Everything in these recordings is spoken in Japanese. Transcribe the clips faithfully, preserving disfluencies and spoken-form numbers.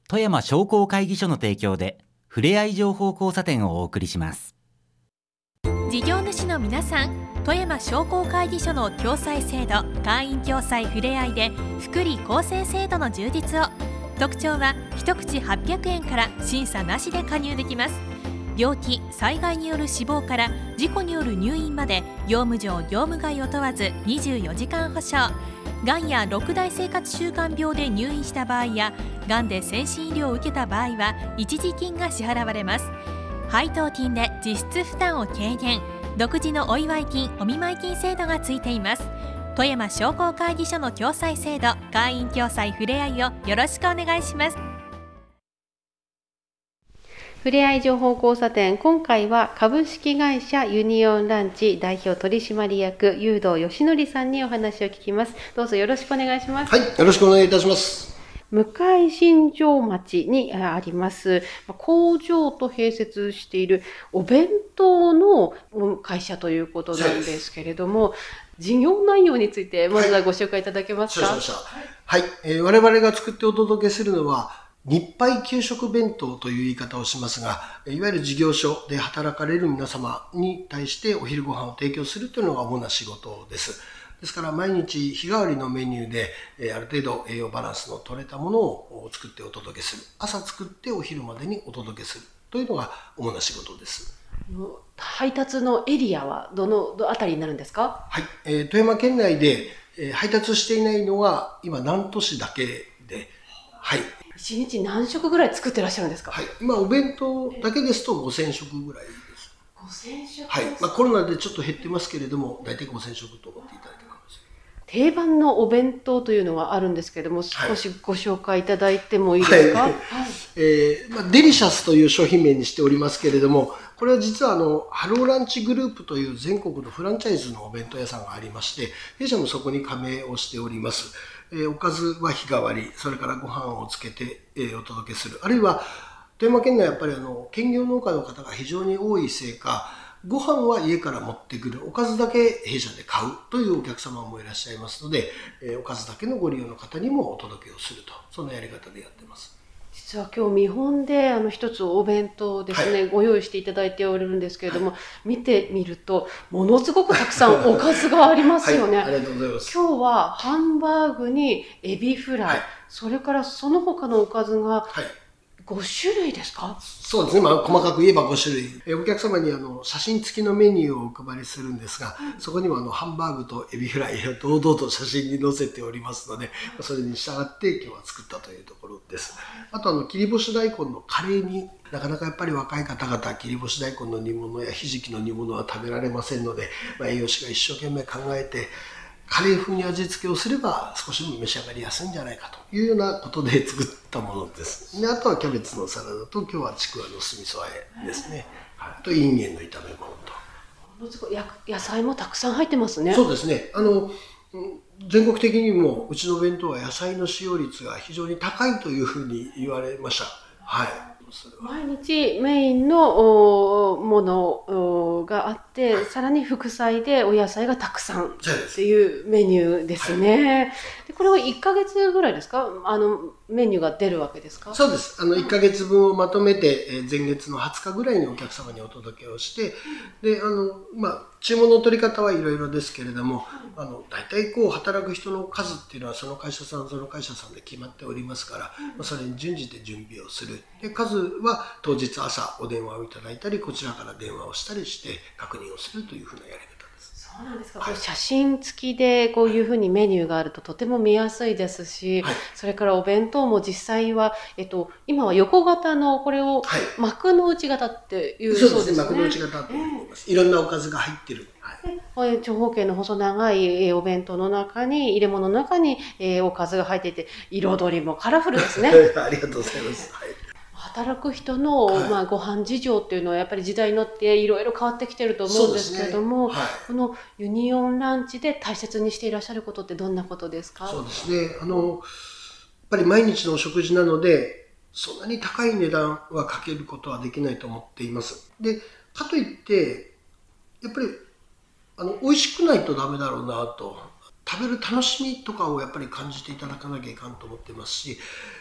富山商工会議所の提供でふれあい情報交差点をお送りします。 事業主の皆さん、富山商工会議所の共済制度、会員共済ふれあいで福利厚生制度の充実を。特徴は一口はっぴゃくえんから審査なしで加入できます。病気・災害による死亡から事故による入院まで業務上業務外を問わずにじゅうよじかん保証。がんやろく大生活習慣病で入院した場合やがんで先進医療を受けた場合は一時金が支払われます。配当金で実質負担を軽減。独自のお祝い金・お見舞い金制度がついています。富山商工会議所の共済制度、会員共済ふれあいをよろしくお願いします。 ふれあい情報交差点、今回は株式会社ユニオンランチ代表取締役誘導義則さんにお話を聞きます。どうぞよろしくお願いします。 はい、よろしくお願いいたします。 向新庄町にあります工場と併設しているお弁当の会社ということなんですけれども、事業内容についてまずはご紹介いただけますか。 はい、はい、えー、我々が作ってお届けするのは日配給食弁当という言い方をしますが、いわゆる事業所で働かれる皆様に対してお昼ご飯を提供するというのが主な仕事です。ですから毎日日替わりのメニューで、えー、ある程度栄養バランスの取れたものを作ってお届けする。朝作ってお昼までにお届けするというのが主な仕事です。 配達のエリアはどのあたりになるんですか。 はい、えー、富山県内で、えー、配達していないのは今南砺市だけで、はい。 いちにち何食ぐらい作ってらっしゃるんですか。 はい、今お弁当だけですとごせん食ぐらいです。 ごせん食、 はい、まあ、コロナでちょっと減ってますけれども、大体ごせん食と思っていただいてるかもしれない。定番のお弁当というのはあるんですけれども、少しご紹介いただいてもいいですか。はい、はい、 えーまあ、デリシャスという商品名にしておりますけれども、これは実はあのハローランチグループという全国のフランチャイズのお弁当屋さんがありまして、弊社もそこに加盟をしております。えー、おかずは日替わり、それからご飯をつけて、えー、お届けする。あるいは富山県内やっぱりあの兼業農家の方が非常に多いせいか、ご飯は家から持ってくる、おかずだけ弊社で買うというお客様もいらっしゃいますので、えー、おかずだけのご利用の方にもお届けをすると、そんなやり方でやってます。 実は今日見本であの一つお弁当ですね、はい、ご用意していただいておるんですけれども、はい、見てみるとものすごくたくさんおかずがありますよね。 はい、ありがとうございます。 今日はハンバーグにエビフライ、はい、それからその他のおかずがご種類ですか。 そうですね、まあ、細かく言えばご種類。えお客様にあの写真付きのメニューをお配りするんですが、うん、そこにもあのハンバーグとエビフライを堂々と写真に載せておりますので、それに従って今日は作ったというところです。あとあの切り干し大根のカレーになかなかやっぱり若い方々切り干し大根の煮物やひじきの煮物は食べられませんので、まあ、栄養士が一生懸命考えてカレー風に味付けをすれば少しでも召し上がりやすいんじゃないかというようなことで作ったものです。であとはキャベツのサラダと今日はちくわの酢味噌和えですね、はい、あとインゲンの炒め物と野菜もたくさん入ってますね。 そうですね、あの全国的にもうちの弁当は野菜の使用率が非常に高いというふうに言われました。はい、 毎日メインのものがあって、はい、さらに副菜でお野菜がたくさんっていうメニューですね。はい、でこれはいっかげつぐらいですか、あのメニューが出るわけですか。 そうです。あのいっかげつぶんをまとめて前月のはつかぐらいにお客様にお届けをして、であの、まあ、注文の取り方はいろいろですけれども、あの大体こう働く人の数っていうのはその会社さんその会社さんで決まっておりますから、まあ、それに準じて準備をする。で数は当日朝お電話をいただいたり、こちらから電話をしたりして確認をするというふうなやり方です。 そうなんですか。はい、こう写真付きでこういうふうにメニューがあるととても見やすいですし、はい、それからお弁当も実際は、えっと、今は横型のこれを幕の内型っていう、 はい、そうですね、幕の内型と思います。えー、いろんなおかずが入ってる。 はい、長方形の細長いお弁当の中に入れ物の中におかずが入っていて、彩りもカラフルですね。 ありがとうございます。はい、 働く人の、はい、まあ、ご飯事情っていうのはやっぱり時代によっていろいろ変わってきてると思うんですけれども、ね、はい、このユニオンランチで大切にしていらっしゃることってどんなことですか。 そうですね、あのやっぱり毎日のお食事なのでそんなに高い値段はかけることはできないと思っています。でかといってやっぱりあの美味しくないとダメだろうなと、食べる楽しみとかをやっぱり感じていただかなきゃいかんと思ってますし、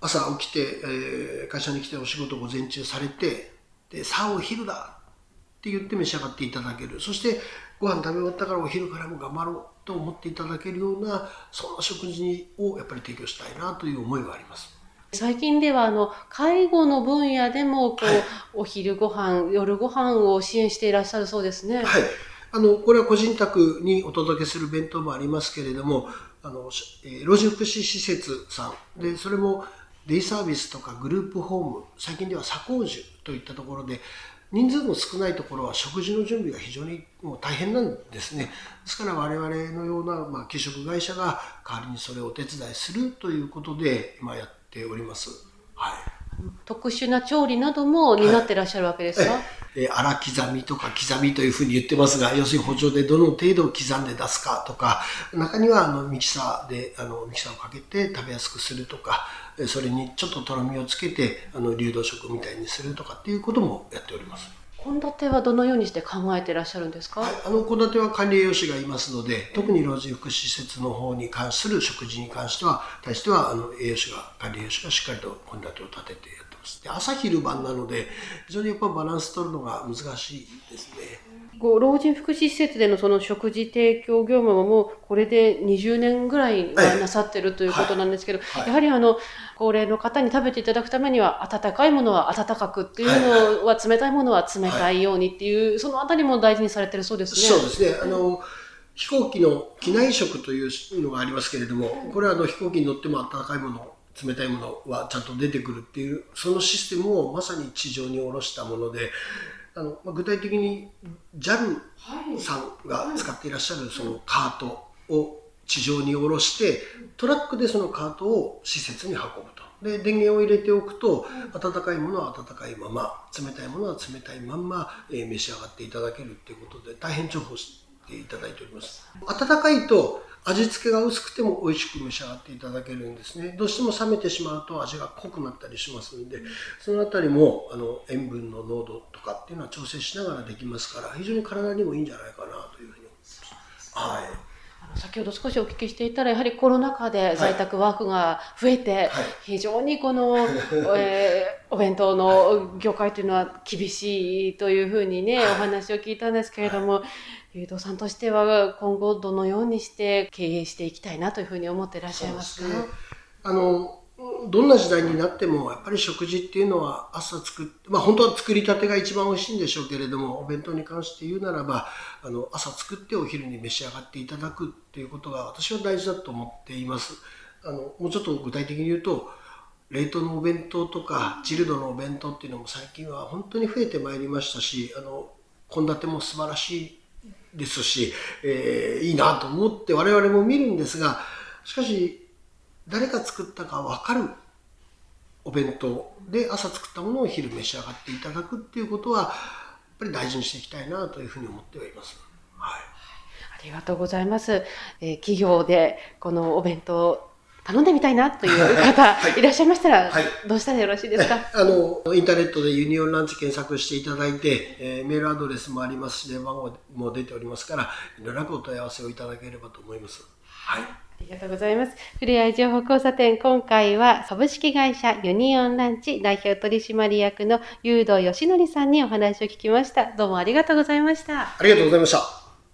朝起きて、えー、会社に来てお仕事午前中されて、でさあお昼だって言って召し上がっていただける、そしてご飯食べ終わったからお昼からも頑張ろうと思っていただけるような、そんな食事をやっぱり提供したいなという思いがあります。 最近ではあの介護の分野でもこう、はい、お昼ご飯夜ご飯を支援していらっしゃるそうですね。 はい、あのこれは個人宅にお届けする弁当もありますけれども、あの、えー、老人福祉施設さんで、それもデイサービスとかグループホーム、最近では左高樹といったところで、人数の少ないところは食事の準備が非常にもう大変なんですね。ですから我々のような、まあ、給食会社が代わりにそれをお手伝いするということで今やっております。はい、 特殊な調理なども担ってらっしゃるわけですか？はい、 えー、粗刻みとか刻みというふうに言ってますが、要するに包丁でどの程度刻んで出すかとか、中にはあのミキサーであのミキサーをかけて食べやすくするとか、それにちょっととろみをつけてあの流動食みたいにするとかっていうこともやっております。 献立はどのようにして考えていらっしゃるんですか？ はい、あの献立は管理栄養士がいますので、特に老人福祉施設の方に関する食事に関しては対してはあの栄養士が管理栄養士がしっかりと献立を立ててやってます。で、朝昼晩なので非常にやっぱバランス取るのが難しいですね。 こう老人福祉施設でのその食事提供業務ももうこれでにじゅうねんぐらいなさってるということなんですけど、はいはい、やはりあの高齢の方に食べていただくためには温かいものは温かくっていうのは、冷たいものは冷たいようにっていう、そのあたりも大事にされてるそうですね。 そうですね。あの飛行機の機内食というのがありますけれども、これはあの飛行機に乗っても温かいもの冷たいものはちゃんと出てくるっていう、そのシステムをまさに地上に下ろしたもので、あのまあ、具体的に ジャル さんが使っていらっしゃるそのカートを地上に下ろして、トラックでそのカートを施設に運ぶと。で、電源を入れておくと、温かいものは温かいまま、冷たいものは冷たいまんま、えー、召し上がっていただけるということで、大変重宝していただいております。温かいと味付けが薄くても美味しく召し上がっていただけるんですね。どうしても冷めてしまうと味が濃くなったりしますので、そのあたりもあの塩分の濃度とかっていうのは調整しながらできますから、非常に体にもいいんじゃないかなというふうに思います。はい。 先ほど少しお聞きしていたら、やはりコロナ禍で在宅ワークが増えて、はい、非常にこの、えー、お弁当の業界というのは厳しいというふうにね、はい、お話を聞いたんですけれども、はい、ゆうとさんとしては今後どのようにして経営していきたいなというふうに思っていらっしゃいますか？ そうですね。あのどんな時代になってもやっぱり食事っていうのは朝作って、まあ本当は作りたてが一番美味しいんでしょうけれども、お弁当に関して言うならば、あの朝作ってお昼に召し上がっていただくっていうことが私は大事だと思っています。あのもうちょっと具体的に言うと、冷凍のお弁当とかチルドのお弁当っていうのも最近は本当に増えてまいりましたし、あの献立も素晴らしいですし、えー、いいなと思って我々も見るんですが、しかし誰が作ったか分かるお弁当で朝作ったものを昼召し上がっていただくっていうことはやっぱり大事にしていきたいなというふうに思ってはいます。はい、 ありがとうございます。えー、企業でこのお弁当頼んでみたいなという方、はい、いらっしゃいましたら、はい、どうしたらよろしいですか？ あのインターネットでユニオンランチ検索していただいて、えー、メールアドレスもありますし電話番号も出ておりますから、連絡お問い合わせをいただければと思います。はい、 ありがとうございます。ふれあい情報交差点、今回は株式会社ユニオンランチ代表取締役の誘導義則さんにお話を聞きました。どうもありがとうございました。 ありがとうございました。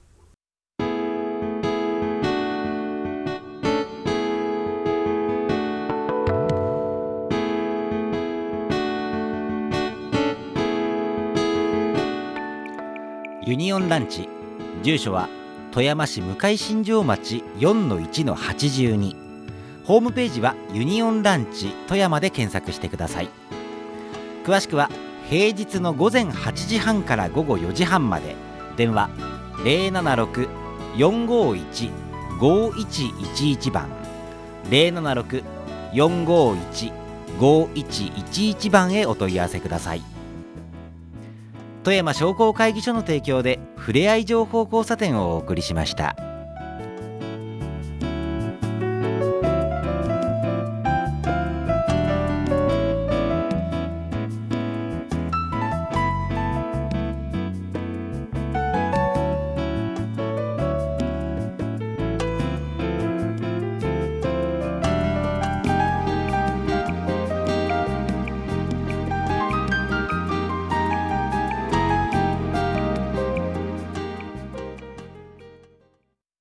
ユニオンランチ、住所は富山市向新庄町 よんのいちのはちじゅうに、ホームページはユニオンランチ富山で検索してください。詳しくは平日のごぜんはちじはんからごごよじはんまで、電話 ゼロななろく よんごいち ごいちいちいち 番 ゼロななろく よんごいち ごいちいちいち 番へお問い合わせください。富山商工会議所の提供でふれあい情報交差点をお送りしました。